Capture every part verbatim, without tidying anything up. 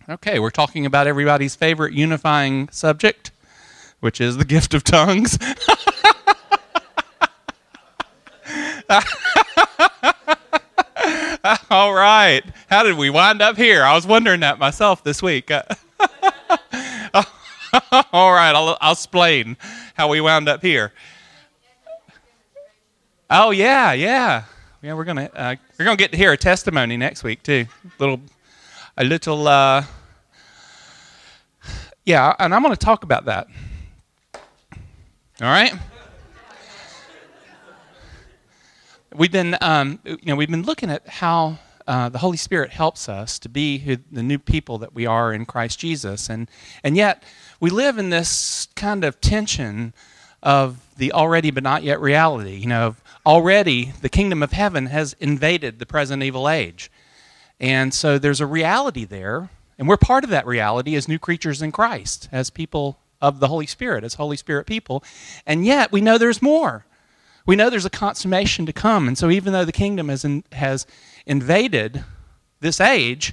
Okay, we're talking about everybody's favorite unifying subject, which is the gift of tongues. All right. How did we wind up here? I was wondering that myself this week. All right, I'll, I'll explain how we wound up here. Oh yeah, yeah, yeah. We're gonna uh, we're gonna get to hear a testimony next week too. Little, a little, uh, yeah. And I'm gonna talk about that. All right. We've been, um, you know, we've been looking at how uh, the Holy Spirit helps us to be who, the new people that we are in Christ Jesus, and and yet we live in this kind of tension of the already but not yet reality. You know, already the kingdom of heaven has invaded the present evil age, and so there's a reality there, and we're part of that reality as new creatures in Christ, as people of the Holy Spirit, as Holy Spirit people, and yet we know there's more. We know there's a consummation to come, and so even though the kingdom has in, has invaded this age,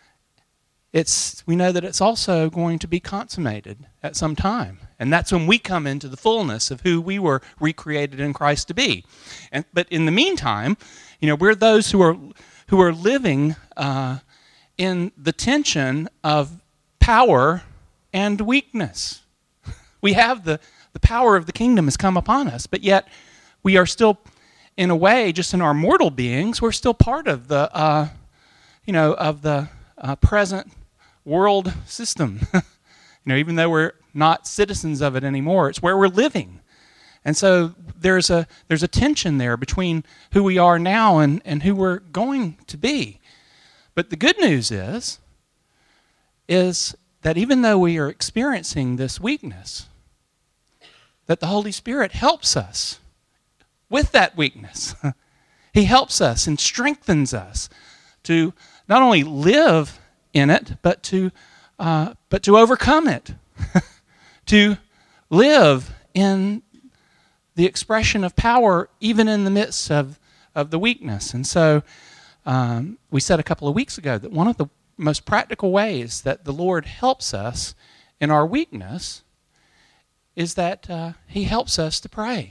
it's we know that it's also going to be consummated at some time, and that's when we come into the fullness of who we were recreated in Christ to be. And but in the meantime, you know, we're those who are who are living uh, in the tension of power and weakness. We have the the power of the kingdom has come upon us, but yet we are still, in a way, just in our mortal beings, we're still part of the, uh, you know, of the uh, present world system. You know, even though we're not citizens of it anymore, it's where we're living, and so there's a there's a tension there between who we are now and and who we're going to be. But the good news is, is that even though we are experiencing this weakness, that the Holy Spirit helps us with that weakness. He helps us and strengthens us to not only live in it, but to uh, but to overcome it, to live in the expression of power even in the midst of, of the weakness. And so um, we said a couple of weeks ago that one of the most practical ways that the Lord helps us in our weakness is that uh, He helps us to pray.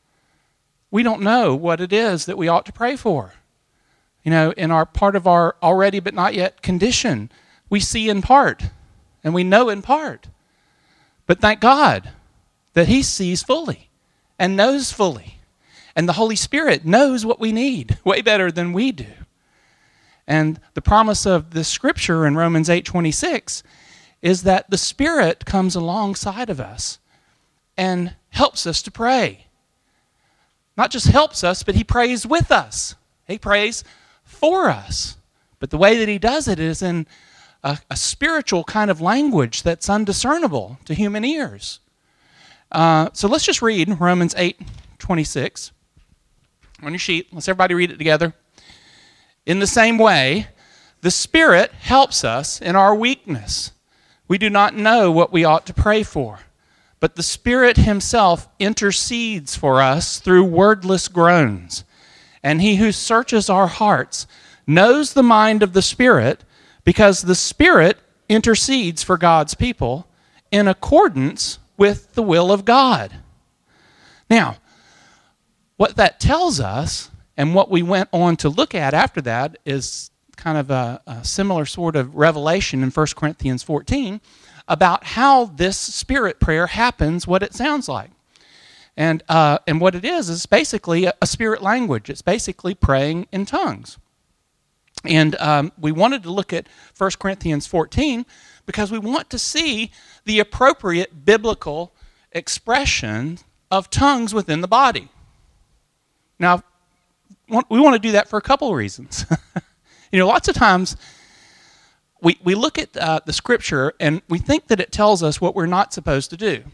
We don't know what it is that we ought to pray for. You know, in our part of our already but not yet condition, we see in part, and we know in part. But thank God that He sees fully and knows fully. And the Holy Spirit knows what we need way better than we do. And the promise of this scripture in Romans eight twenty-six is that the Spirit comes alongside of us and helps us to pray. Not just helps us, but He prays with us. He prays for us. But the way that He does it is in a, a spiritual kind of language that's undiscernible to human ears. Uh, so let's just read Romans eight twenty-six on your sheet. Let's everybody read it together. In the same way, the Spirit helps us in our weakness. We do not know what we ought to pray for, but the Spirit Himself intercedes for us through wordless groans. And He who searches our hearts knows the mind of the Spirit, because the Spirit intercedes for God's people in accordance with the will of God. Now, what that tells us, and what we went on to look at after that, is kind of a, a similar sort of revelation in First Corinthians fourteen, about how this Spirit prayer happens, what it sounds like. And uh, and what it is is basically a, a spirit language. It's basically praying in tongues. And um, we wanted to look at First Corinthians fourteen because we want to see the appropriate biblical expression of tongues within the body. Now, we want to do that for a couple of reasons. You know, lots of times We we look at uh, the Scripture and we think that it tells us what we're not supposed to do.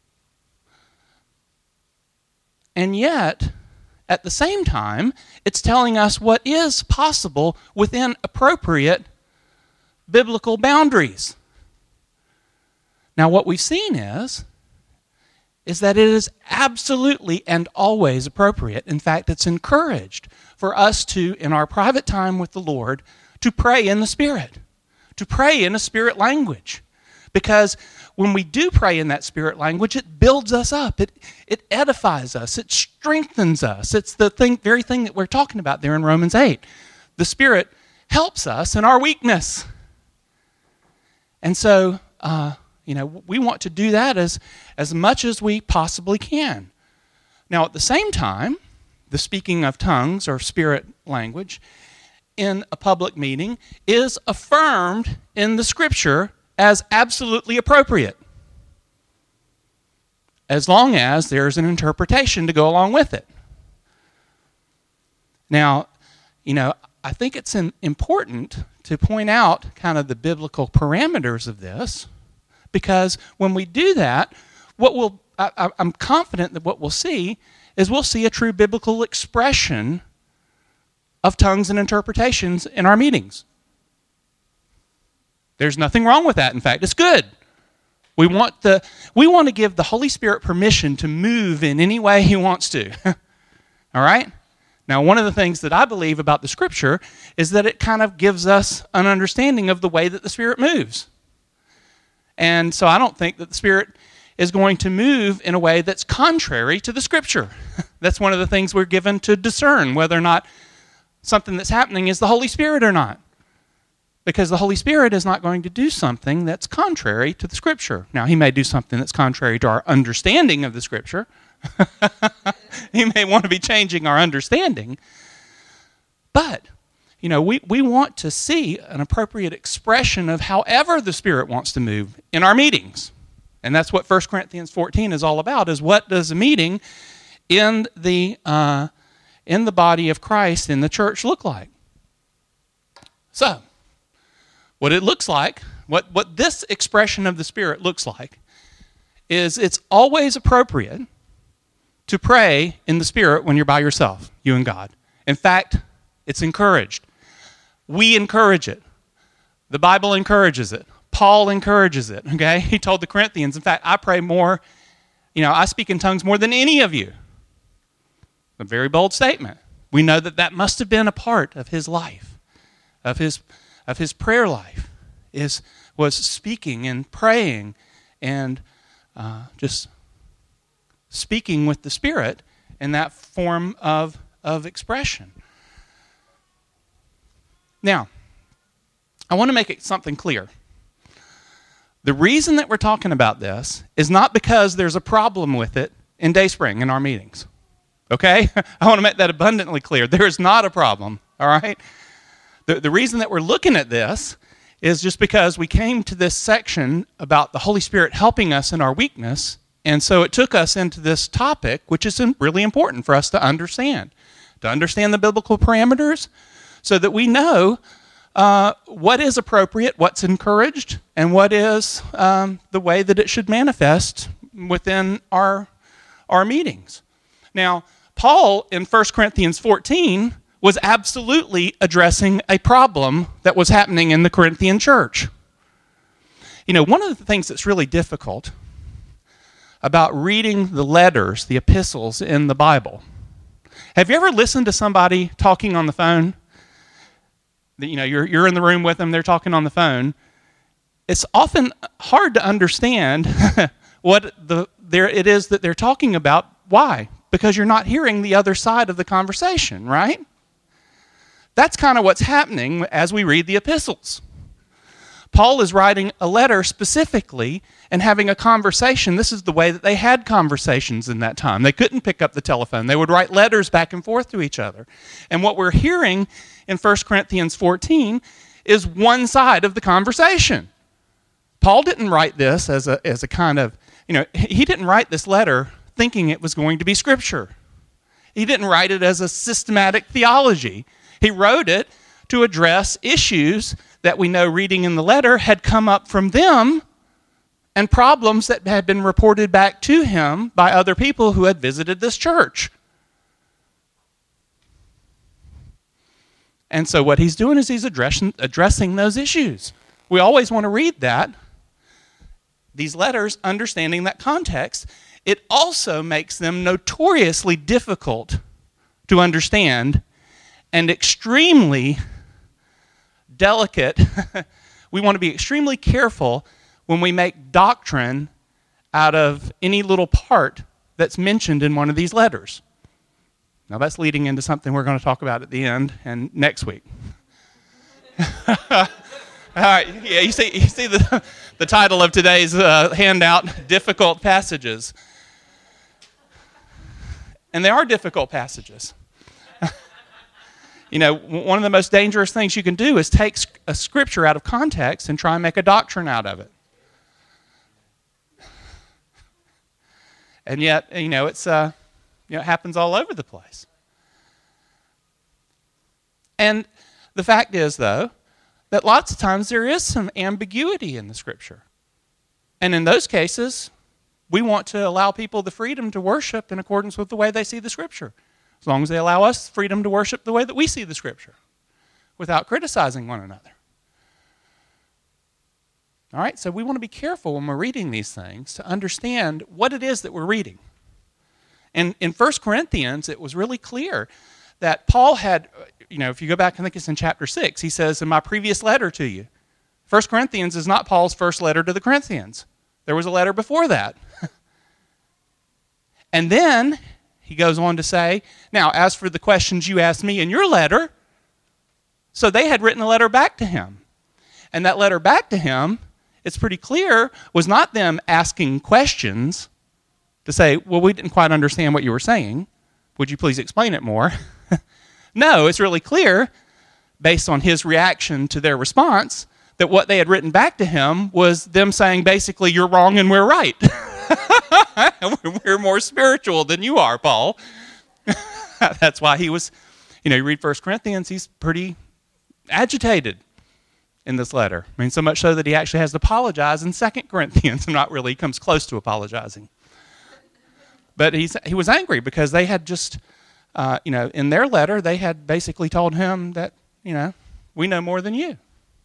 And yet, at the same time, it's telling us what is possible within appropriate biblical boundaries. Now, what we've seen is, is that it is absolutely and always appropriate. In fact, it's encouraged for us to, in our private time with the Lord, to pray in the Spirit, to pray in a spirit language. Because when we do pray in that spirit language, it builds us up. It, it edifies us. It strengthens us. It's the thing, very thing that we're talking about there in Romans eight. The Spirit helps us in our weakness. And so, uh, you know, we want to do that as, as much as we possibly can. Now, at the same time, the speaking of tongues or spirit language in a public meeting is affirmed in the Scripture as absolutely appropriate, as long as there's an interpretation to go along with it. Now, you know, I think it's in, important to point out kind of the biblical parameters of this, because when we do that, what we'll, I, I'm confident that what we'll see is we'll see a true biblical expression of tongues and interpretations in our meetings. There's nothing wrong with that. In fact, it's good. We want the we want to give the Holy Spirit permission to move in any way He wants to. All right? Now, one of the things that I believe about the Scripture is that it kind of gives us an understanding of the way that the Spirit moves. And so I don't think that the Spirit is going to move in a way that's contrary to the Scripture. That's one of the things we're given to discern whether or not something that's happening is the Holy Spirit or not. Because the Holy Spirit is not going to do something that's contrary to the Scripture. Now, He may do something that's contrary to our understanding of the Scripture. He may want to be changing our understanding. But, you know, we, we want to see an appropriate expression of however the Spirit wants to move in our meetings. And that's what First Corinthians fourteen is all about, is what does a meeting in the, uh, in the body of Christ, in the church, look like? So, what it looks like, what, what this expression of the Spirit looks like, is it's always appropriate to pray in the Spirit when you're by yourself, you and God. In fact, it's encouraged. We encourage it. The Bible encourages it. Paul encourages it, okay? He told the Corinthians, in fact, I pray more, you know, I speak in tongues more than any of you. A very bold statement. We know that that must have been a part of his life, of his of his prayer life, is was speaking and praying and uh, just speaking with the Spirit in that form of, of expression. Now, I want to make it something clear. The reason that we're talking about this is not because there's a problem with it in Dayspring in our meetings. Okay? I want to make that abundantly clear. There is not a problem, all right? The, the reason that we're looking at this is just because we came to this section about the Holy Spirit helping us in our weakness, and so it took us into this topic, which is really important for us to understand, to understand the biblical parameters so that we know uh, what is appropriate, what's encouraged, and what is um, the way that it should manifest within our, our meetings. Now, Paul in First Corinthians fourteen was absolutely addressing a problem that was happening in the Corinthian church. You know, one of the things that's really difficult about reading the letters, the epistles in the Bible. Have you ever listened to somebody talking on the phone? You know, you're you're in the room with them, they're talking on the phone. It's often hard to understand what the there it is that they're talking about. Why? Because you're not hearing the other side of the conversation, right? That's kind of what's happening as we read the epistles. Paul is writing a letter specifically and having a conversation. This is the way that they had conversations in that time. They couldn't pick up the telephone. They would write letters back and forth to each other. And what we're hearing in First Corinthians fourteen is one side of the conversation. Paul didn't write this as a, as a kind of, you know, he didn't write this letter thinking it was going to be Scripture. He didn't write it as a systematic theology. He wrote it to address issues that we know reading in the letter had come up from them and problems that had been reported back to him by other people who had visited this church. And so what he's doing is he's addressing, addressing those issues. We always want to read that, these letters, understanding that context. It also makes them notoriously difficult to understand and extremely delicate we want to be extremely careful when we make doctrine out of any little part that's mentioned in one of these letters. Now that's leading into something we're going to talk about at the end and next week. All right, yeah, you see, you see the, the title of today's uh, handout, Difficult Passages. And they are difficult passages. You know, one of the most dangerous things you can do is take a scripture out of context and try and make a doctrine out of it. And yet, you know, it's uh, you know, it happens all over the place. And the fact is, though, that lots of times there is some ambiguity in the Scripture. And in those cases, we want to allow people the freedom to worship in accordance with the way they see the Scripture, as long as they allow us freedom to worship the way that we see the Scripture, without criticizing one another. All right, so we want to be careful when we're reading these things to understand what it is that we're reading. And in First Corinthians, it was really clear that Paul had, you know, if you go back, I think it's in chapter six, he says, in my previous letter to you, First Corinthians is not Paul's first letter to the Corinthians. There was a letter before that. And then he goes on to say, now, as for the questions you asked me in your letter, so they had written a letter back to him. And that letter back to him, it's pretty clear, was not them asking questions to say, well, we didn't quite understand what you were saying. Would you please explain it more? No, it's really clear, based on his reaction to their response, that what they had written back to him was them saying, basically, you're wrong and we're right. We're more spiritual than you are, Paul. That's why he was, you know, you read First Corinthians, he's pretty agitated in this letter. I mean, so much so that he actually has to apologize in Second Corinthians, and not really comes close to apologizing. But he's, he was angry because they had just, uh, you know, in their letter, they had basically told him that, you know, we know more than you.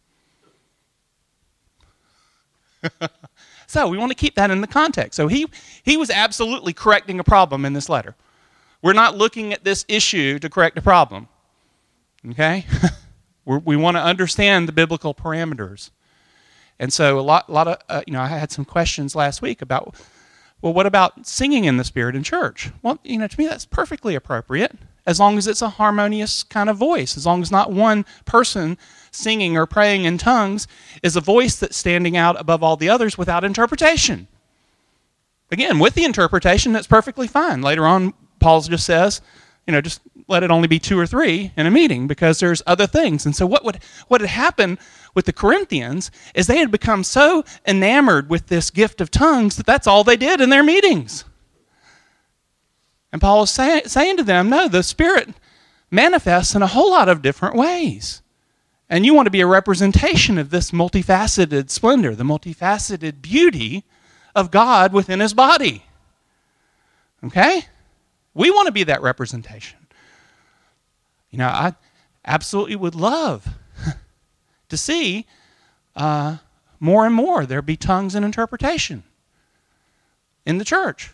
So we want to keep that in the context. So he, he was absolutely correcting a problem in this letter. We're not looking at this issue to correct a problem. Okay? We're, we want to understand the biblical parameters. And so a lot, lot of, uh, you know, I had some questions last week about, well, what about singing in the Spirit in church? Well, you know, to me that's perfectly appropriate, as long as it's a harmonious kind of voice, as long as not one person singing or praying in tongues is a voice that's standing out above all the others without interpretation. Again, with the interpretation, that's perfectly fine. Later on, Paul just says, you know, just let it only be two or three in a meeting because there's other things. And so what would what had happened with the Corinthians is they had become so enamored with this gift of tongues that that's all they did in their meetings. And Paul is say, saying to them, no, the Spirit manifests in a whole lot of different ways. And you want to be a representation of this multifaceted splendor, the multifaceted beauty of God within His body. Okay? We want to be that representation. You know, I absolutely would love to see uh, more and more there be tongues and interpretation in the church.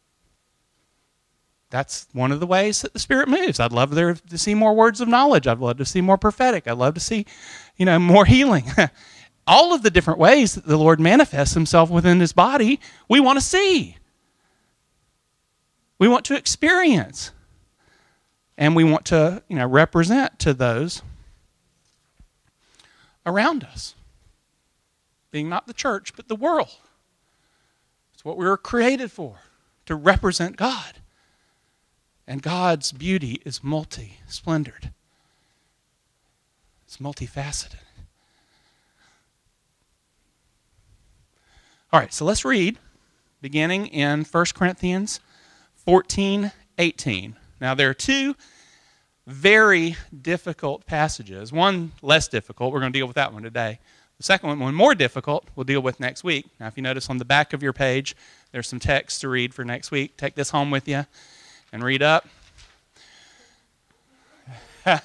That's one of the ways that the Spirit moves. I'd love there to see more words of knowledge. I'd love to see more prophetic. I'd love to see, you know, more healing. All of the different ways that the Lord manifests Himself within His body, we want to see. We want to experience. And we want to, you know, represent to those around us. Being not the church, but the world. It's what we were created for, to represent God. And God's beauty is multi-splendored. It's multifaceted. All right, so let's read, beginning in First Corinthians fourteen eighteen. Now, there are two very difficult passages. One less difficult. We're going to deal with that one today. The second one, one more difficult, we'll deal with next week. Now, if you notice on the back of your page, there's some text to read for next week. Take this home with you and read up. All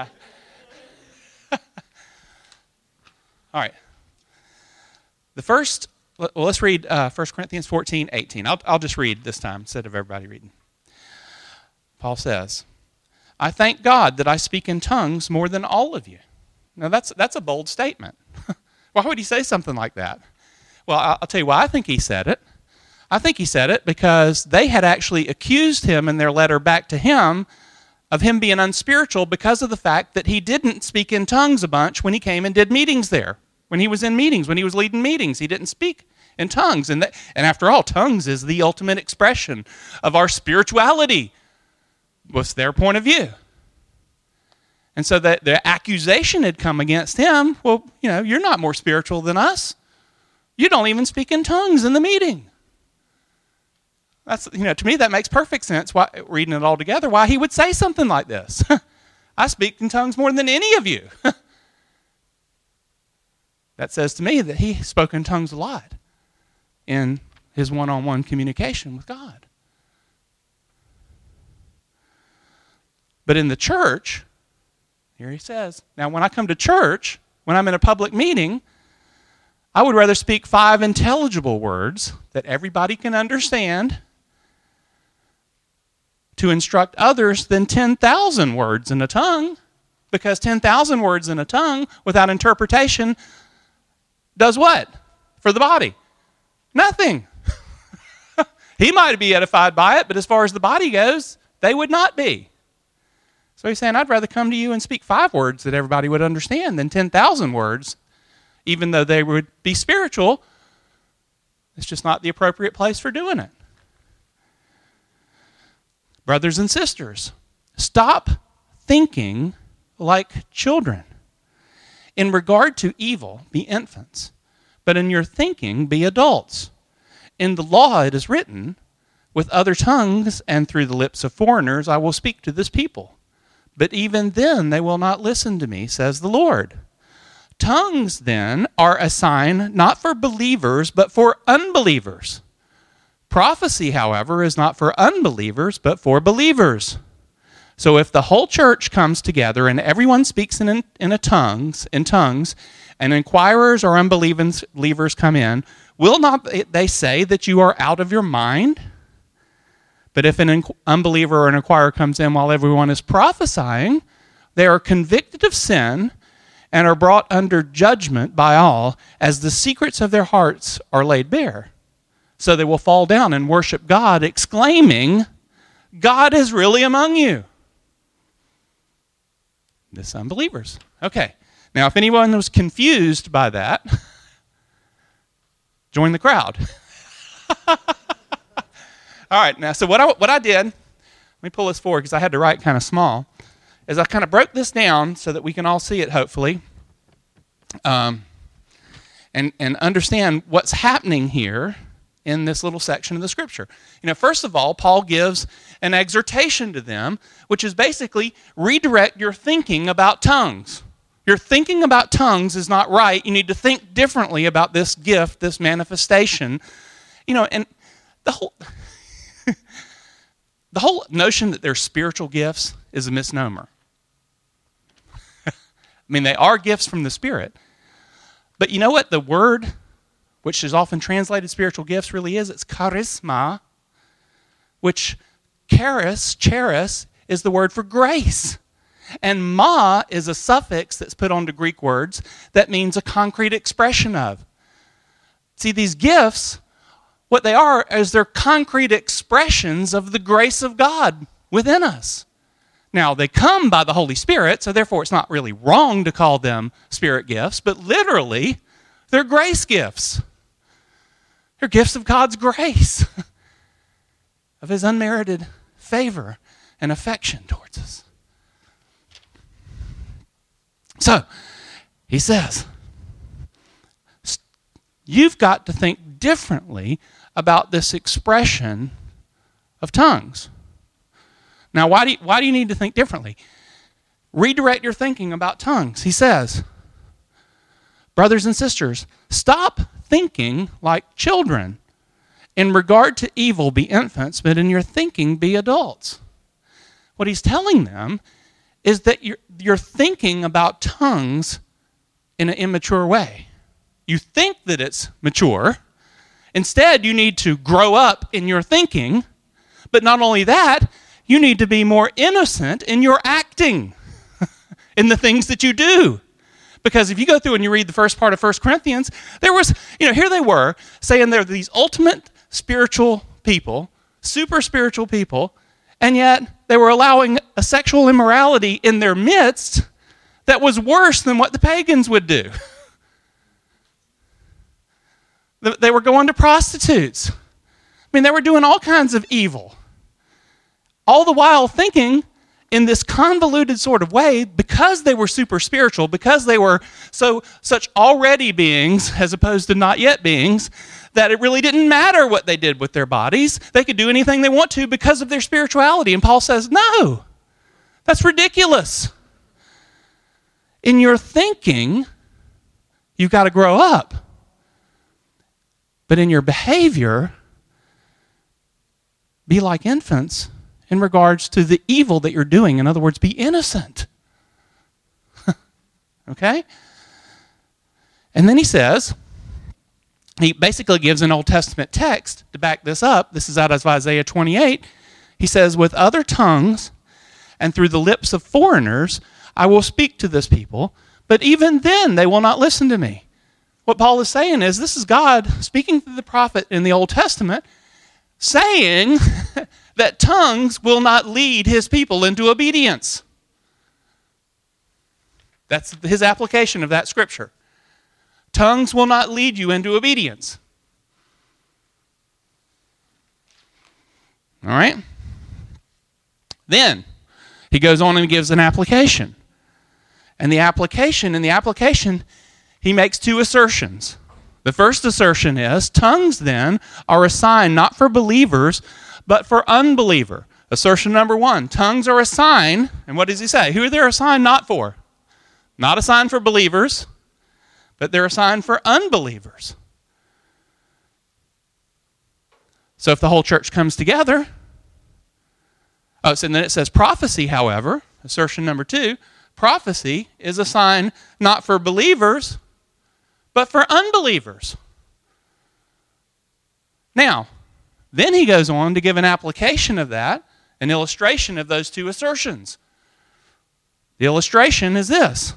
right. The first, well, let's read uh, First Corinthians fourteen eighteen. I'll, I'll just read this time instead of everybody reading. Paul says, I thank God that I speak in tongues more than all of you. Now, that's, that's a bold statement. Why would he say something like that? Well, I'll tell you why I think he said it. I think he said it because they had actually accused him in their letter back to him of him being unspiritual because of the fact that he didn't speak in tongues a bunch when he came and did meetings there. When he was in meetings, when he was leading meetings, he didn't speak in tongues. And, that, and after all, tongues is the ultimate expression of our spirituality. What's their point of view? And so the, the accusation had come against him. Well, you know, you're not more spiritual than us. You don't even speak in tongues in the meeting. That's, you know, to me that makes perfect sense. Why, reading it all together, why he would say something like this. I speak in tongues more than any of you. That says to me that he spoke in tongues a lot in his one-on-one communication with God. But in the church, here he says, now when I come to church, when I'm in a public meeting, I would rather speak five intelligible words that everybody can understand to instruct others than ten thousand words in a tongue, because ten thousand words in a tongue without interpretation does what for the body? Nothing. He might be edified by it, but as far as the body goes, they would not be. So he's saying, I'd rather come to you and speak five words that everybody would understand than ten thousand words, even though they would be spiritual. It's just not the appropriate place for doing it. Brothers and sisters, stop thinking like children. In regard to evil, be infants, but in your thinking, be adults. In the law it is written, with other tongues and through the lips of foreigners I will speak to this people. But even then they will not listen to me, says the Lord. Tongues, then, are a sign not for believers, but for unbelievers. Prophecy, however, is not for unbelievers, but for believers. So if the whole church comes together and everyone speaks in, in, a tongues, in tongues, and inquirers or unbelievers come in, will not they say that you are out of your mind? But if an unbeliever or an inquirer comes in while everyone is prophesying, they are convicted of sin and are brought under judgment by all, as the secrets of their hearts are laid bare. So they will fall down and worship God, exclaiming, God is really among you. This unbelievers. Okay. Now, if anyone was confused by that, join the crowd. All right. Now, so what I, what I did, let me pull this forward because I had to write kind of small, is I kind of broke this down so that we can all see it, hopefully, um, and, and understand what's happening here in this little section of the scripture. You know, first of all, Paul gives an exhortation to them, which is basically redirect your thinking about tongues. Your thinking about tongues is not right. You need to think differently about this gift, this manifestation. You know, and the whole the whole notion that they're spiritual gifts is a misnomer. I mean, they are gifts from the Spirit. But you know what the word, which is often translated spiritual gifts, really is? It's charisma, which charis, charis, is the word for grace. And ma is a suffix that's put onto Greek words that means a concrete expression of. See, these gifts, what they are is they're concrete expressions of the grace of God within us. Now, they come by the Holy Spirit, so therefore it's not really wrong to call them spirit gifts, but literally, they're grace gifts. They're gifts of God's grace, of His unmerited favor and affection towards us. So, he says, you've got to think differently about this expression of tongues. Now, why do you, why do you need to think differently? Redirect your thinking about tongues. He says, brothers and sisters, stop thinking like children. In regard to evil, be infants, but in your thinking, be adults. What he's telling them is that you're, you're thinking about tongues in an immature way. You think that it's mature. Instead, you need to grow up in your thinking. But not only that, you need to be more innocent in your acting, in the things that you do. Because if you go through and you read the first part of First Corinthians, there was, you know, here they were saying they're these ultimate spiritual people, super spiritual people, and yet they were allowing a sexual immorality in their midst that was worse than what the pagans would do. They were going to prostitutes. I mean, they were doing all kinds of evil. All the while thinking in this convoluted sort of way, because they were super spiritual, because they were so such already beings as opposed to not yet beings, that it really didn't matter what they did with their bodies. They could do anything they want to because of their spirituality. And Paul says, no, that's ridiculous. In your thinking, you've got to grow up. But in your behavior, be like infants in regards to the evil that you're doing. In other words, be innocent. Okay? And then he says, he basically gives an Old Testament text to back this up. This is out of Isaiah twenty-eight. He says, with other tongues and through the lips of foreigners, I will speak to this people, but even then they will not listen to me. What Paul is saying is, this is God speaking through the prophet in the Old Testament, saying that tongues will not lead his people into obedience. That's his application of that scripture. Tongues will not lead you into obedience. All right? Then he goes on and gives an application. And the application, in the application, he makes two assertions. The first assertion is, tongues then are a sign not for believers, but for unbeliever. Assertion number one, tongues are a sign, and what does he say? Who are they a sign not for? Not a sign for believers, but they're a sign for unbelievers. So if the whole church comes together, oh, so then it says prophecy, however, assertion number two, prophecy is a sign not for believers, but for unbelievers. Now, then he goes on to give an application of that, an illustration of those two assertions. The illustration is this.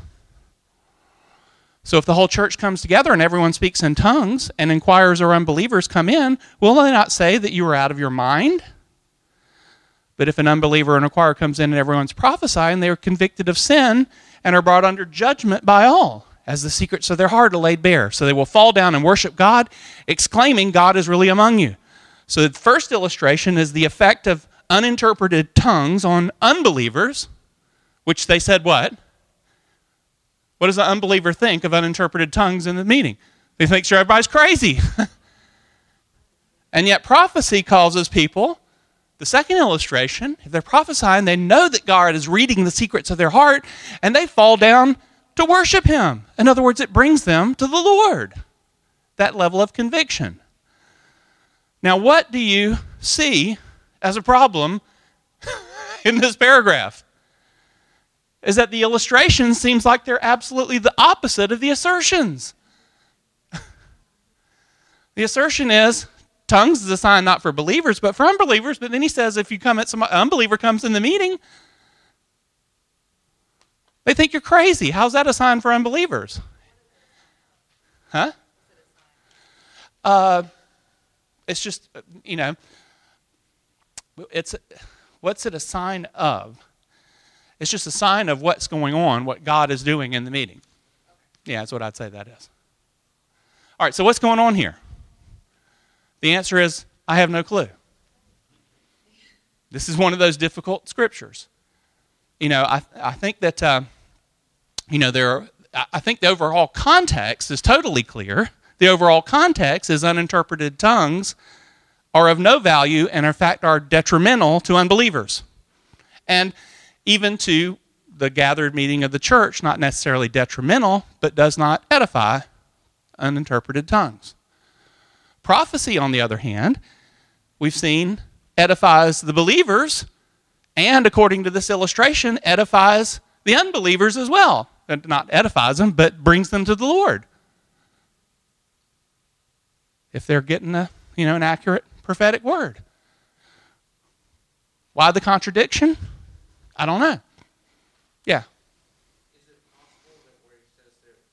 So if the whole church comes together and everyone speaks in tongues and inquirers or unbelievers come in, will they not say that you are out of your mind? But if an unbeliever or an inquirer comes in and everyone's prophesying, they are convicted of sin and are brought under judgment by all, as the secrets of their heart are laid bare. So they will fall down and worship God, exclaiming, God is really among you. So the first illustration is the effect of uninterpreted tongues on unbelievers, which they said what? What does an unbeliever think of uninterpreted tongues in the meeting? They think sure everybody's crazy. And yet prophecy causes people, the second illustration, if they're prophesying, they know that God is reading the secrets of their heart, and they fall down to worship him. In other words, it brings them to the Lord. That level of conviction. Now, what do you see as a problem in this paragraph? Is that the illustration seems like they're absolutely the opposite of the assertions. The assertion is, tongues is a sign not for believers, but for unbelievers. But then he says, if you come at some unbeliever comes in the meeting, they think you're crazy. How's that a sign for unbelievers? Huh? Uh, it's just, you know, it's what's it a sign of? It's just a sign of what's going on, what God is doing in the meeting. Yeah, that's what I'd say that is. All right, so what's going on here? The answer is, I have no clue. This is one of those difficult scriptures. You know, I I think that, uh, you know, there are, I think the overall context is totally clear. The overall context is uninterpreted tongues are of no value and, in fact, are detrimental to unbelievers. And even to the gathered meeting of the church, not necessarily detrimental, but does not edify uninterpreted tongues. Prophecy, on the other hand, we've seen edifies the believers, and according to this illustration, edifies the unbelievers as well. And not edifies them, but brings them to the Lord. If they're getting a, you know, an accurate prophetic word. Why the contradiction? I don't know. Yeah. Is it possible that where he says that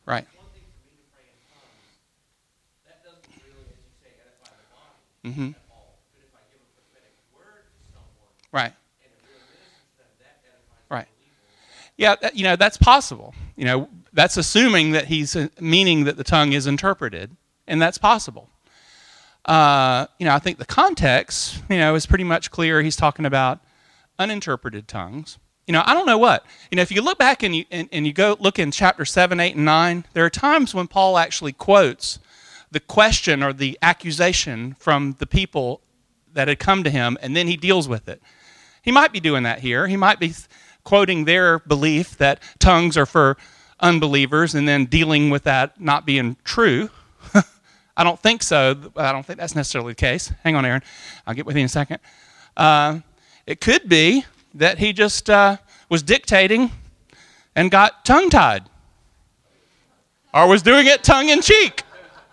Right. It's one thing for me to pray in tongues. That doesn't really, as you say, edify the body Mm-hmm. at all. But if I give a prophetic word to someone Right. and it really ministers to them, that edifies Right. the believer. Yeah, that, you know, that's possible. You know, that's assuming that he's uh, meaning that the tongue is interpreted, and that's possible. Uh, you know, I think the context, you know, is pretty much clear. He's talking about uninterpreted tongues. You know, I don't know what. You know, if you look back and you and, and you go look in chapter seven, eight, and nine, there are times when Paul actually quotes the question or the accusation from the people that had come to him, and then he deals with it. He might be doing that here. He might be quoting their belief that tongues are for unbelievers and then dealing with that not being true. I don't think so. I don't think that's necessarily the case. Hang on, Aaron. I'll get with you in a second. Uh, it could be that he just uh, was dictating and got tongue-tied, or was doing it tongue-in-cheek.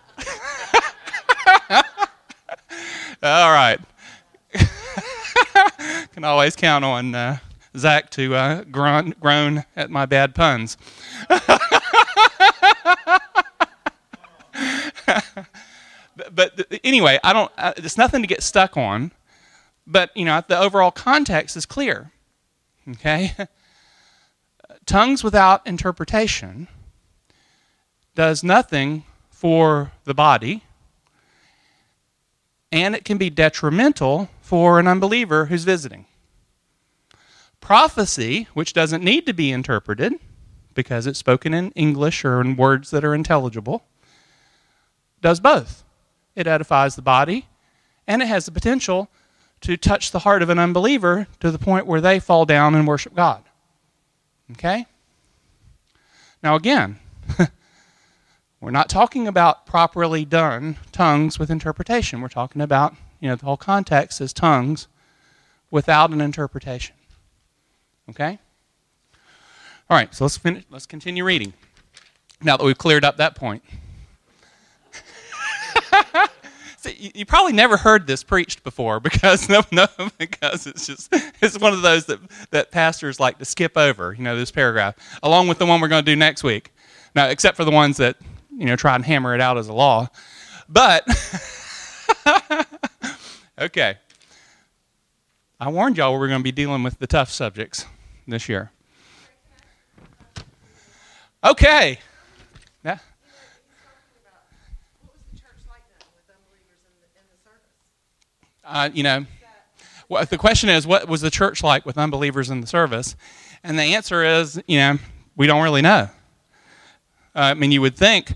All right. Can always count on uh, Zach to uh, groan, groan at my bad puns. but, but anyway, I don't. Uh, it's nothing to get stuck on. But you know, the overall context is clear. Okay. Tongues without interpretation does nothing for the body, and it can be detrimental for an unbeliever who's visiting. Prophecy, which doesn't need to be interpreted because it's spoken in English or in words that are intelligible, does both. It edifies the body, and it has the potential to touch the heart of an unbeliever to the point where they fall down and worship God. Okay? Now again, we're not talking about properly done tongues with interpretation. We're talking about, you know, the whole context is tongues without an interpretation. Okay? All right, so let's finish, let's continue reading. Now that we've cleared up that point. So you, you probably never heard this preached before because no, no, because it's just it's one of those that, that pastors like to skip over, you know, this paragraph, along with the one we're going to do next week. Now, except for the ones that, you know, try and hammer it out as a law. But, okay. I warned y'all we were going to be dealing with the tough subjects this year. Okay. Yeah. Uh, you know, well, the question is, what was the church like with unbelievers in the service? And the answer is, you know, we don't really know. Uh, I mean, you would think,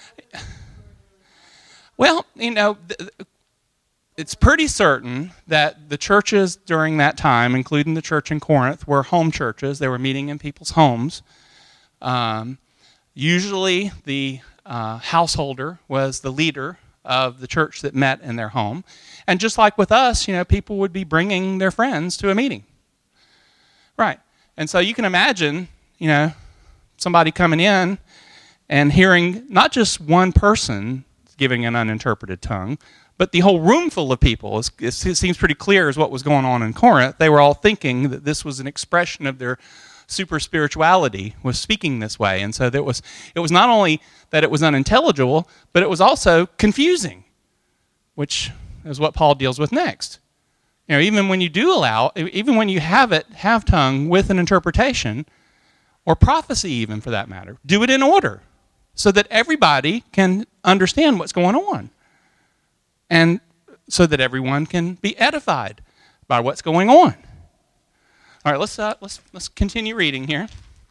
well, you know, th- it's pretty certain that the churches during that time, including the church in Corinth, were home churches. They were meeting in people's homes. Um, usually the uh, householder was the leader of the church that met in their home. And just like with us, you know, people would be bringing their friends to a meeting. Right. And so you can imagine, you know, somebody coming in and hearing not just one person giving an uninterpreted tongue, but the whole room full of people. It's, it seems pretty clear as what was going on in Corinth. They were all thinking that this was an expression of their super spirituality, was speaking this way. And so there was, it was not only that it was unintelligible, but it was also confusing, which is what Paul deals with next. You know, even when you do allow, even when you have it, have tongue with an interpretation, or prophecy even for that matter, do it in order so that everybody can understand what's going on. And so that everyone can be edified by what's going on. All right, let's uh, let's let's continue reading here.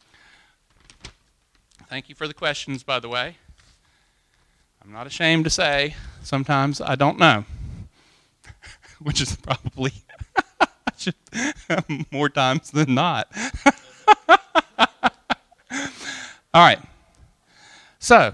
Thank you for the questions, by the way. I'm not ashamed to say sometimes I don't know, which is probably more times than not. All right. So,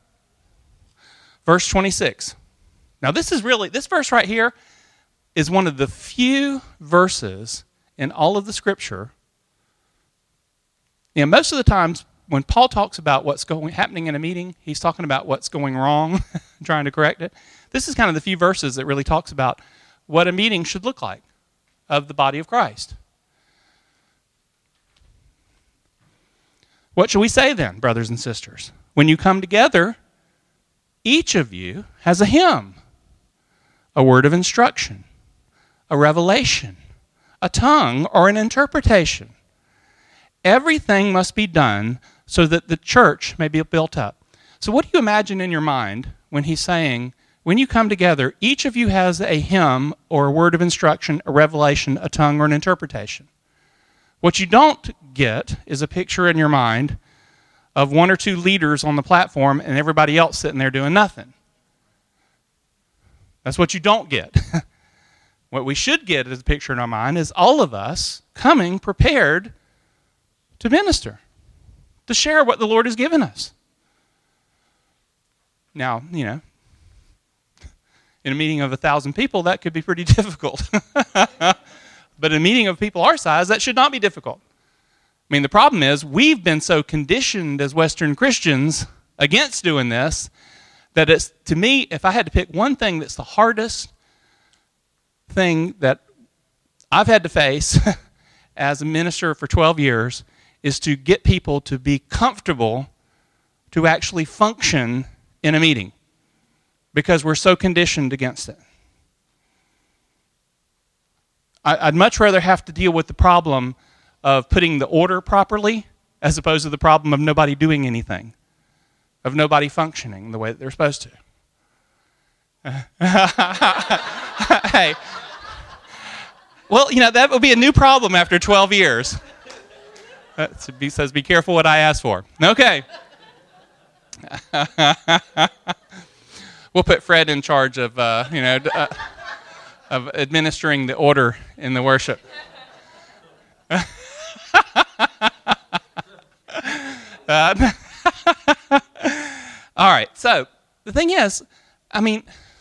verse twenty-six. Now, this is really, this verse right here is one of the few verses in all of the Scripture. You know, most of the times when Paul talks about what's going happening in a meeting, he's talking about what's going wrong, trying to correct it. This is kind of the few verses that really talks about what a meeting should look like of the body of Christ. What shall we say then, brothers and sisters? when you come together, each of you has a hymn, a word of instruction, a revelation, a tongue, or an interpretation. Everything must be done so that the church may be built up. So what do you imagine in your mind when he's saying, when you come together, each of you has a hymn or a word of instruction, a revelation, a tongue, or an interpretation? What you don't get is a picture in your mind of one or two leaders on the platform and everybody else sitting there doing nothing. That's what you don't get. What we should get as a picture in our mind is all of us coming prepared to minister, to share what the Lord has given us. Now, you know, in a meeting of a thousand people, that could be pretty difficult. But in a meeting of people our size, that should not be difficult. I mean, the problem is we've been so conditioned as Western Christians against doing this that it's, to me, if I had to pick one thing that's the hardest thing that I've had to face as a minister for twelve years, is to get people to be comfortable to actually function in a meeting, because we're so conditioned against it. I'd much rather have to deal with the problem of putting the order properly as opposed to the problem of nobody doing anything, of nobody functioning the way that they're supposed to. Hey, well, you know, that would be a new problem after twelve years. That says, be careful what I ask for. Okay. We'll put Fred in charge of, uh, you know, uh, of administering the order in the worship. uh, all right, so the thing is, I mean,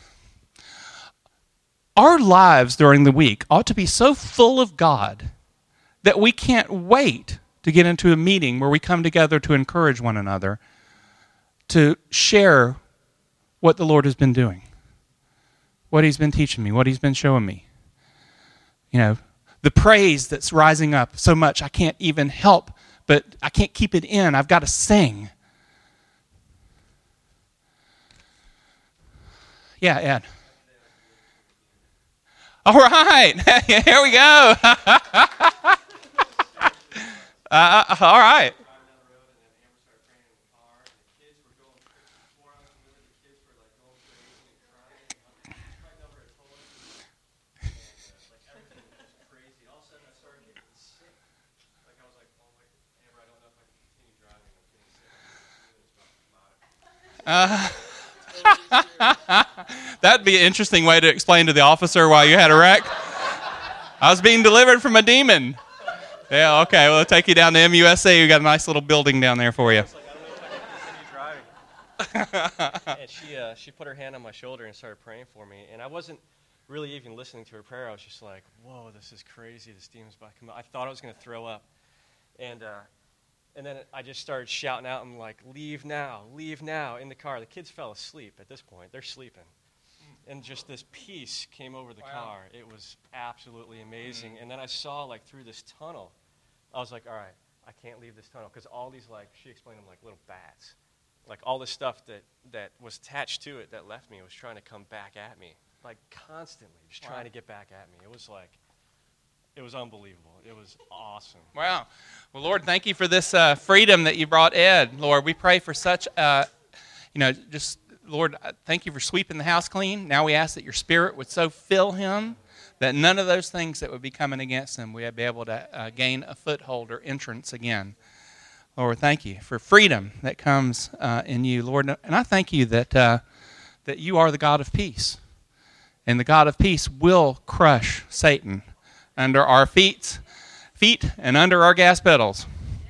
our lives during the week ought to be so full of God that we can't wait to get into a meeting where we come together to encourage one another, to share what the Lord has been doing, what he's been teaching me, what he's been showing me. You know, the praise that's rising up so much I can't even help, but I can't keep it in. I've got to sing. Yeah, Ed. All right, here we go. uh, all right. Uh, that'd be an interesting way to explain to the officer why you had a wreck. I was being delivered from a demon. Yeah, okay, well, we'll take you down to M U S A. We got a nice little building down there for you. Like, I don't know if I can continue driving. And she, uh, she put her hand on my shoulder and started praying for me. And I wasn't really even listening to her prayer. I was just like, whoa, this is crazy. This demon's about to come out. I thought I was going to throw up. And uh, and then I just started shouting out. I'm like, leave now, leave now, in the car. The kids fell asleep at this point. They're sleeping. And just this peace came over the wow. car. It was absolutely amazing. Mm. And then I saw, like, through this tunnel, I was like, all right, I can't leave this tunnel. Because all these, like, she explained them like little bats. Like, all this stuff that, that was attached to it that left me was trying to come back at me. Like, constantly, just wow. trying to get back at me. It was like, it was unbelievable. It was awesome. Wow. Well, Lord, thank you for this uh, freedom that you brought Ed. Lord, we pray for such, uh, you know, just... Lord, thank you for sweeping the house clean. Now we ask that your Spirit would so fill him that none of those things that would be coming against him would be able to uh, gain a foothold or entrance again. Lord, thank you for freedom that comes uh, in you, Lord. And I thank you that uh, that you are the God of peace. And the God of peace will crush Satan under our feet, feet and under our gas pedals.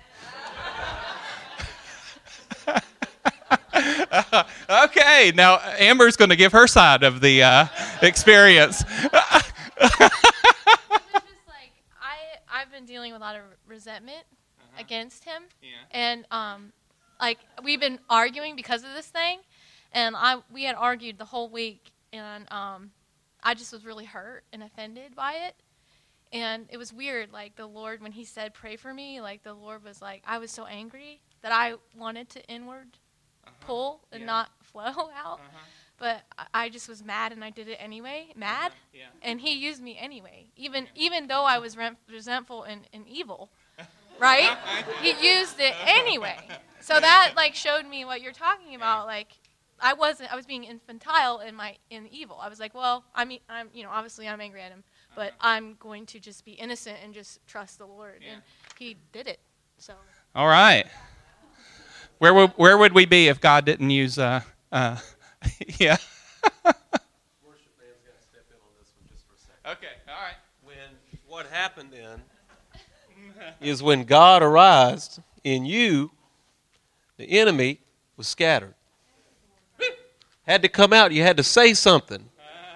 Uh, okay, now Amber's going to give her side of the uh, experience. It was just like I I've been dealing with a lot of resentment uh-huh. against him, yeah. and um, like we've been arguing because of this thing, and I we had argued the whole week, and um, I just was really hurt and offended by it, and it was weird. Like the Lord, when He said, "Pray for me," like the Lord was like, I was so angry that I wanted to inward. pull and Yeah. not flow out. Uh-huh. But I- I just was mad, and I did it anyway. Mad, Uh-huh. Yeah. and he used me anyway. Even even though I was re- resentful and, and evil, right? He used it anyway. So that like showed me what you're talking about. Like I wasn't. I was being infantile in my in evil. I was like, well, I mean, I'm you know obviously I'm angry at him, but I'm going to just be innocent and just trust the Lord. Yeah. And he did it. So. All right. Where would where would we be if God didn't use? Uh, uh, yeah. Worship man's got to step in on this one just for a second. Okay. All right. When what happened then is when God arised in you, the enemy was scattered. Had to come out. You had to say something.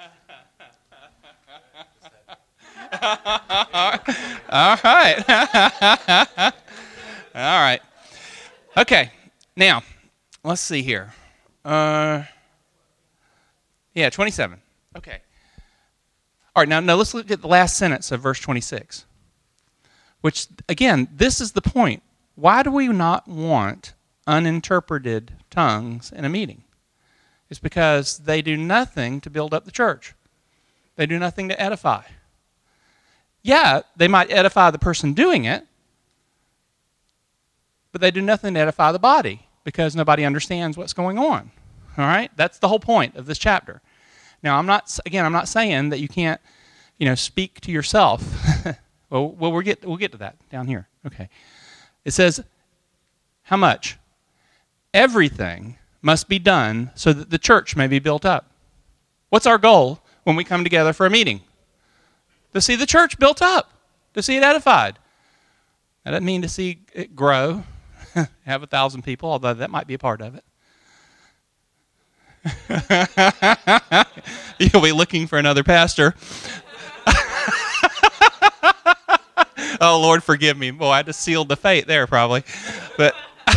All right. All right. Okay. Now, let's see here. Uh, yeah, twenty-seven. Okay. All right, now, now let's look at the last sentence of verse twenty-six. Which, again, this is the point. Why do we not want uninterpreted tongues in a meeting? It's because they do nothing to build up the church. They do nothing to edify. Yeah, they might edify the person doing it, but they do nothing to edify the body because nobody understands what's going on. All right? That's the whole point of this chapter. Now, I'm not again, I'm not saying that you can't, you know, speak to yourself. well, well, we'll get we'll get to that down here. Okay. It says how much? Everything must be done so that the church may be built up. What's our goal when we come together for a meeting? To see the church built up, to see it edified. That doesn't mean to see it grow, have a thousand people, although that might be a part of it. You'll be looking for another pastor. Oh, Lord, forgive me. Boy, I just sealed the fate there probably. But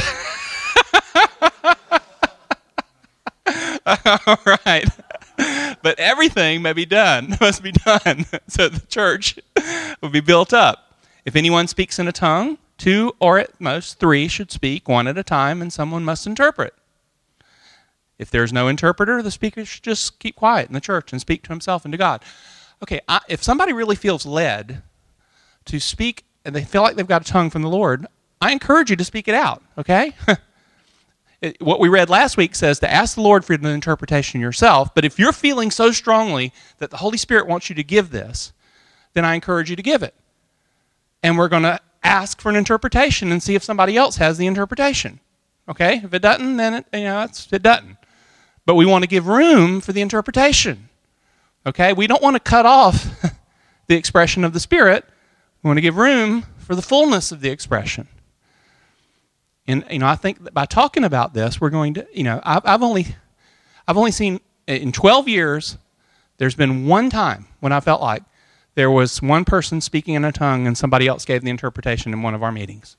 all right. But everything may be done, must be done, so the church will be built up. If anyone speaks in a tongue, two or at most three should speak, one at a time, and someone must interpret. If there's no interpreter, the speaker should just keep quiet in the church and speak to himself and to God. Okay, I, if somebody really feels led to speak and they feel like they've got a tongue from the Lord, I encourage you to speak it out, okay? It, what we read last week says to ask the Lord for an interpretation yourself, but if you're feeling so strongly that the Holy Spirit wants you to give this, then I encourage you to give it. And we're going to ask for an interpretation and see if somebody else has the interpretation. Okay? If it doesn't, then it, you know, it's, it doesn't. But we want to give room for the interpretation. Okay? We don't want to cut off the expression of the Spirit. We want to give room for the fullness of the expression. And you know, I think that by talking about this, we're going to, you know, I've, I've only, I've only seen in twelve years, there's been one time when I felt like there was one person speaking in a tongue and somebody else gave the interpretation in one of our meetings.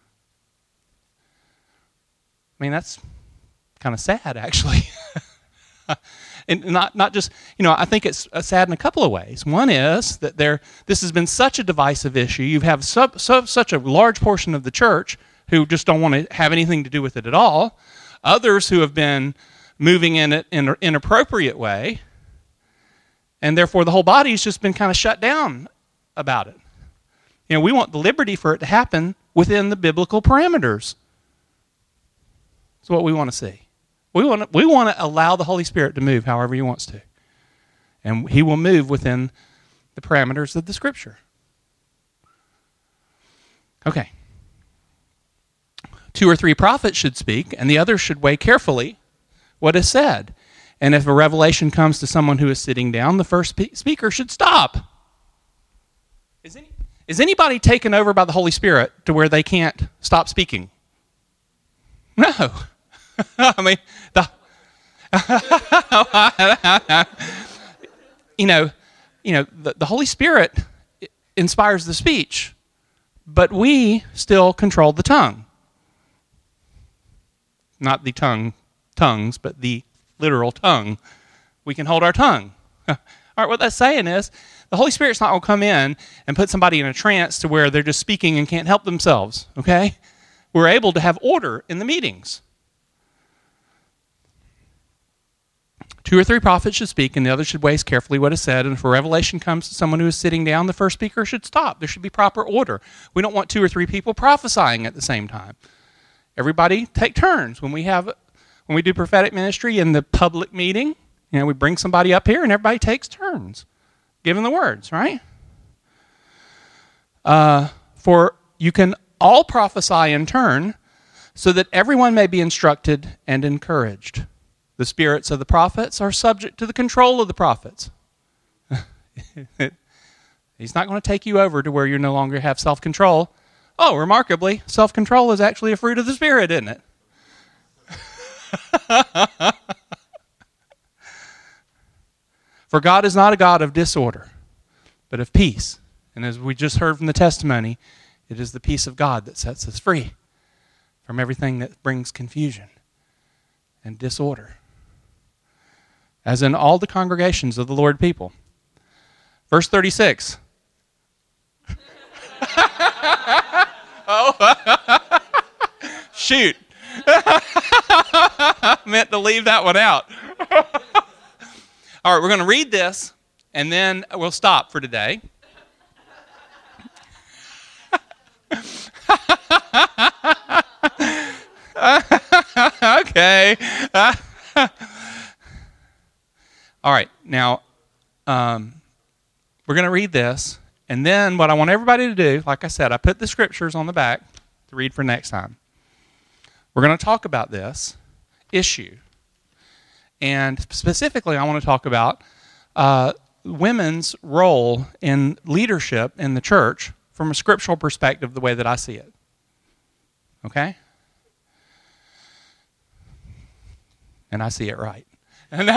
I mean, that's kind of sad, actually. And not not just, you know, I think it's sad in a couple of ways. One is that there, this has been such a divisive issue. You have sub, sub, such a large portion of the church who just don't want to have anything to do with it at all. Others who have been moving in it in an inappropriate way. And therefore the whole body's just been kind of shut down about it. You know, we want the liberty for it to happen within the biblical parameters. That's what we want to see. We want to, we want to allow the Holy Spirit to move however he wants to. And he will move within the parameters of the Scripture. Okay. Two or three prophets should speak, and the others should weigh carefully what is said. And if a revelation comes to someone who is sitting down, the first pe- speaker should stop. Is, any, is anybody taken over by the Holy Spirit to where they can't stop speaking? No. I mean, the, you know, you know, the, the Holy Spirit inspires the speech, but we still control the tongue. Not the tongue, tongues, but the literal tongue. We can hold our tongue. All right, what that's saying is the Holy Spirit's not going to come in and put somebody in a trance to where they're just speaking and can't help themselves, okay? We're able to have order in the meetings. two or three prophets should speak, and the other should weigh carefully what is said. And if a revelation comes to someone who is sitting down, the first speaker should stop. There should be proper order. We don't want two or three people prophesying at the same time. Everybody take turns. When we have, when we do prophetic ministry in the public meeting, you know, we bring somebody up here, and everybody takes turns giving the words, right? Uh, for you can all prophesy in turn, so that everyone may be instructed and encouraged. The spirits of the prophets are subject to the control of the prophets. He's not going to take you over to where you no longer have self-control. Oh, remarkably, self-control is actually a fruit of the Spirit, isn't it? For God is not a God of disorder, but of peace. And as we just heard from the testimony, it is the peace of God that sets us free from everything that brings confusion and disorder, as in all the congregations of the Lord people. Verse thirty-six. Oh, shoot. I meant to leave that one out. All right, we're going to read this, and then we'll stop for today. Okay. All right, now um, we're going to read this, and then what I want everybody to do, like I said, I put the scriptures on the back to read for next time. We're going to talk about this issue, and specifically I want to talk about uh, women's role in leadership in the church from a scriptural perspective, the way that I see it. Okay? And I see it right. No, no,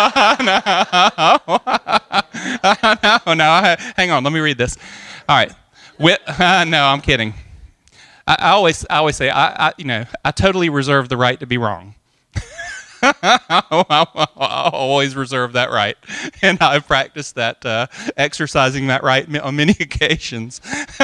no, no. Hang on, let me read this. All right. With, uh, no, I'm kidding. I, I always, I always say, I, I, you know, I totally reserve the right to be wrong. I always reserve that right, and I've practiced that, uh, exercising that right on many occasions.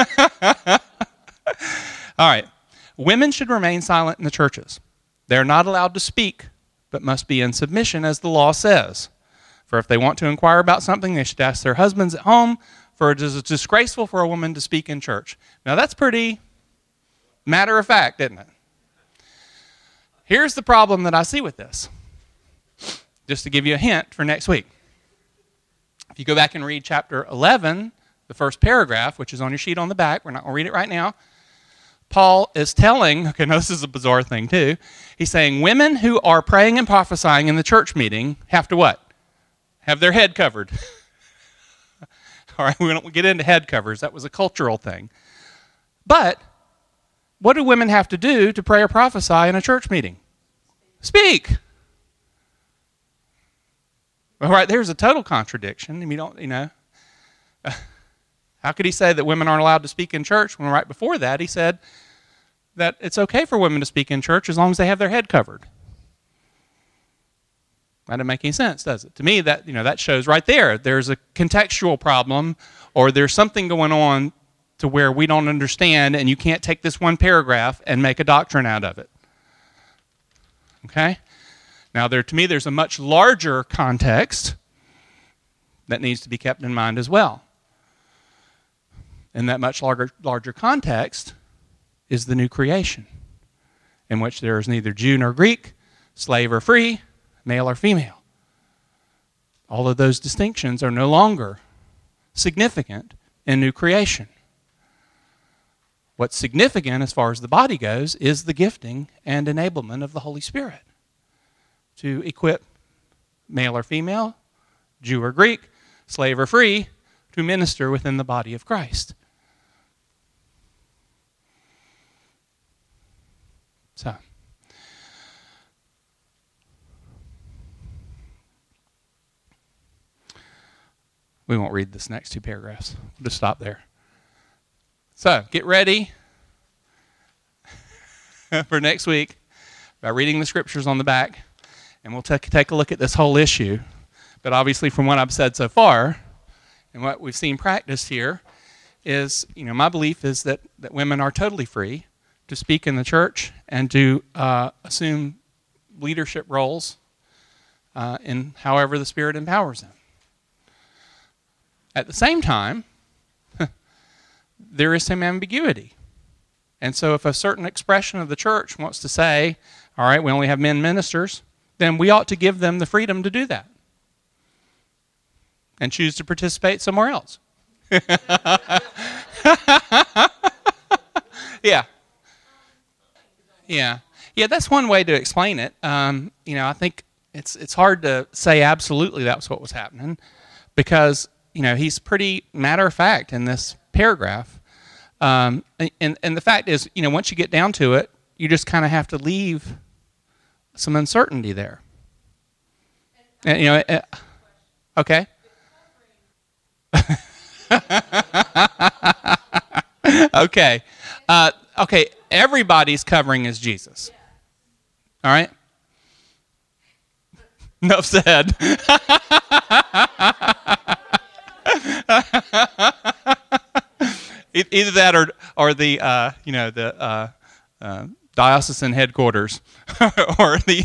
All right. Women should remain silent in the churches. They are not allowed to speak, but must be in submission, as the law says. For if they want to inquire about something, they should ask their husbands at home, for it is disgraceful for a woman to speak in church. Now, that's pretty matter of fact, isn't it? Here's the problem that I see with this, just to give you a hint for next week. If you go back and read chapter eleven, the first paragraph, which is on your sheet on the back, we're not going to read it right now, Paul is telling, okay, now this is a bizarre thing too, he's saying women who are praying and prophesying in the church meeting have to what? Have their head covered. All right, we don't get into head covers. That was a cultural thing. But what do women have to do to pray or prophesy in a church meeting? Speak. All right, there's a total contradiction. I mean, you don't, you know, uh, how could he say that women aren't allowed to speak in church when right before that he said that it's okay for women to speak in church as long as they have their head covered? That doesn't make any sense, does it? To me, that, you know, that shows right there there's a contextual problem, or there's something going on to where we don't understand, and you can't take this one paragraph and make a doctrine out of it. Okay? Now, there, to me, there's a much larger context that needs to be kept in mind as well. And that much larger, larger context is the new creation, in which there is neither Jew nor Greek, slave or free, male or female. All of those distinctions are no longer significant in new creation. What's significant as far as the body goes is the gifting and enablement of the Holy Spirit to equip male or female, Jew or Greek, slave or free, to minister within the body of Christ. So, we won't read this next two paragraphs. We'll just stop there. So, get ready for next week by reading the scriptures on the back, and we'll take take a look at this whole issue. But obviously, from what I've said so far, and what we've seen practiced here, is, you know, my belief is that, that women are totally free to speak in the church and to uh, assume leadership roles uh, in however the Spirit empowers them. At the same time, there is some ambiguity. And so if a certain expression of the church wants to say, all right, we only have men ministers, then we ought to give them the freedom to do that and choose to participate somewhere else. Yeah. Yeah. Yeah, that's one way to explain it. Um, you know, I think it's it's hard to say absolutely that's what was happening because, you know, he's pretty matter of fact in this paragraph. Um, and, and the fact is, you know, once you get down to it, you just kind of have to leave some uncertainty there. And, you know, uh, okay. Okay. Uh, okay, everybody's covering is Jesus. All right? Enough said. Either that or or the uh, you know the uh, uh, diocesan headquarters or the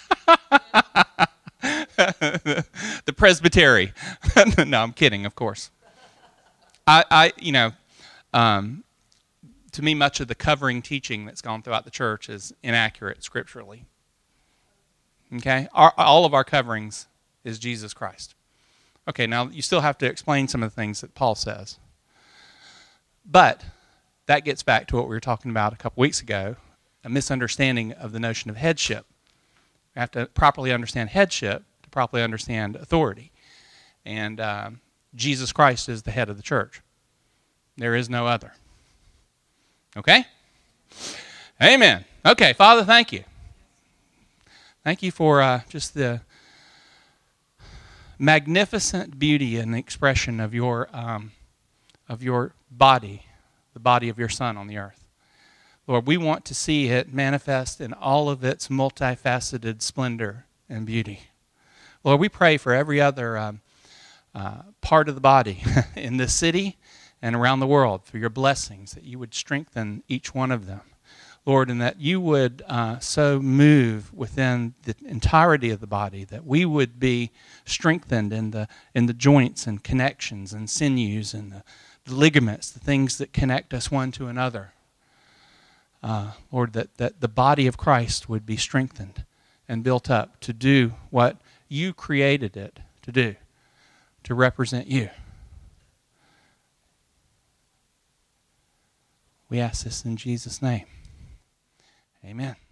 the presbytery. No, I'm kidding, of course. I, I you know, um, to me, much of the covering teaching that's gone throughout the church is inaccurate scripturally. Okay, our, all of our coverings is Jesus Christ. Okay, now you still have to explain some of the things that Paul says. But that gets back to what we were talking about a couple weeks ago, a misunderstanding of the notion of headship. We have to properly understand headship to properly understand authority. And um, Jesus Christ is the head of the church. There is no other. Okay? Amen. Okay, Father, thank you. Thank you for uh, just the magnificent beauty and expression of your um, of your body, the body of your Son on the earth. Lord, we want to see it manifest in all of its multifaceted splendor and beauty. Lord, we pray for every other um, uh, part of the body in this city and around the world for your blessings, that you would strengthen each one of them. Lord, and that you would uh, so move within the entirety of the body, that we would be strengthened in the in the joints and connections and sinews and the, the ligaments, the things that connect us one to another. Uh, Lord, that, that the body of Christ would be strengthened and built up to do what you created it to do, to represent you. We ask this in Jesus' name. Amen.